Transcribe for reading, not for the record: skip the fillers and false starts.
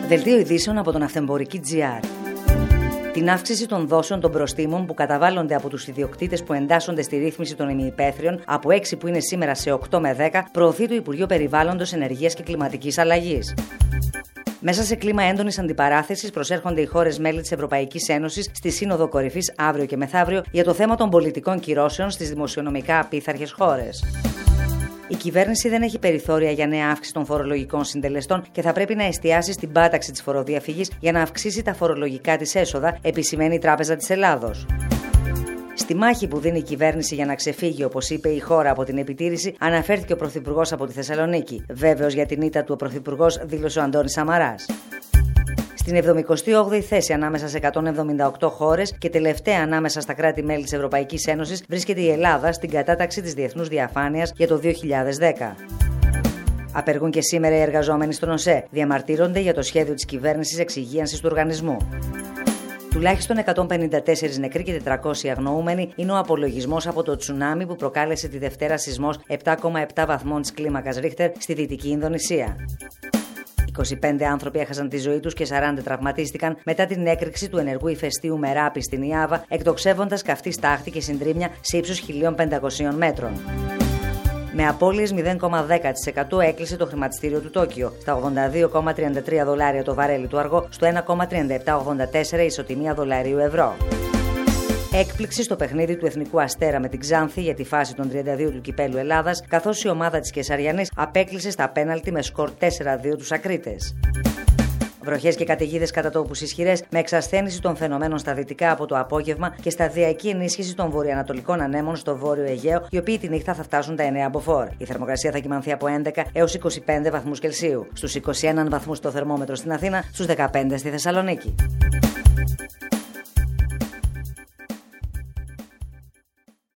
Δελτίο ειδήσεων από τον Ναυτεμπορική.gr. Την αύξηση των δόσεων των προστίμων που καταβάλλονται από τους ιδιοκτήτες που εντάσσονται στη ρύθμιση των ημιυπαίθριων από 6 που είναι σήμερα σε 8 με 10 προωθεί το Υπουργείο Περιβάλλοντος, Ενεργείας και Κλιματικής Αλλαγής. Μέσα σε κλίμα έντονης αντιπαράθεσης προσέρχονται οι χώρες μέλη της Ευρωπαϊκής Ένωσης στη Σύνοδο Κορυφής αύριο και μεθαύριο για το θέμα των πολιτικών κυρώσεων στις δημοσιονομικά απίθαρχες χώρες. Η κυβέρνηση δεν έχει περιθώρια για νέα αύξηση των φορολογικών συντελεστών και θα πρέπει να εστιάσει στην πάταξη της φοροδιαφυγής για να αυξήσει τα φορολογικά της έσοδα, επισημαίνει η Τράπεζα της Ελλάδος. Στη μάχη που δίνει η κυβέρνηση για να ξεφύγει, όπως είπε, η χώρα από την επιτήρηση, αναφέρθηκε ο Πρωθυπουργός από τη Θεσσαλονίκη. Βέβαιος για την ήττα του ο Πρωθυπουργός, δήλωσε ο Αντώνης Σαμαράς. Στην 78η θέση ανάμεσα σε 178 χώρες και τελευταία ανάμεσα στα κράτη-μέλη της Ευρωπαϊκής Ένωσης βρίσκεται η Ελλάδα στην κατάταξη της διεθνούς διαφάνειας για το 2010. Απεργούν και σήμερα οι εργαζόμενοι στον ΟΣΕ. Διαμαρτύρονται για το σχέδιο της κυβέρνησης εξυγίανσης του οργανισμού. Τουλάχιστον 154 νεκροί και 400 αγνοούμενοι είναι ο απολογισμός από το τσουνάμι που προκάλεσε τη Δευτέρα σεισμός 7,7 βαθμών της κλίμακας Ρίχτερ στη Δυτική Ινδονησία. 25 άνθρωποι έχασαν τη ζωή τους και 40 τραυματίστηκαν μετά την έκρηξη του ενεργού ηφαιστείου Μεράπη στην Ιάβα, εκτοξεύοντας καυτή στάχτη και συντρίμμια σε ύψος 1.500 μέτρων. Με απώλειες 0,10% έκλεισε το χρηματιστήριο του Τόκιο, στα $82,33 το βαρέλι του αργό, στο 1,3784 ισοτιμία δολαρίου ευρώ. Έκπληξη στο παιχνίδι του Εθνικού Αστέρα με την Ξάνθη για τη φάση των 32 του Κυπέλλου Ελλάδας, καθώς η ομάδα της Κεσαριανής απέκλεισε στα πέναλτι με σκορ 4-2 τους Ακρίτες. Βροχές και καταιγίδες κατά τόπους ισχυρές, με εξασθένηση των φαινομένων στα δυτικά από το απόγευμα και σταδιακή ενίσχυση των βορειοανατολικών ανέμων στο βόρειο Αιγαίο, οι οποίοι τη νύχτα θα φτάσουν τα 9 μποφόρ. Η θερμοκρασία θα κυμανθεί από 11 έως 25 βαθμούς Κελσίου. Στους 21 βαθμούς το θερμόμετρο στην Αθήνα, στους 15 στη Θεσσαλονίκη.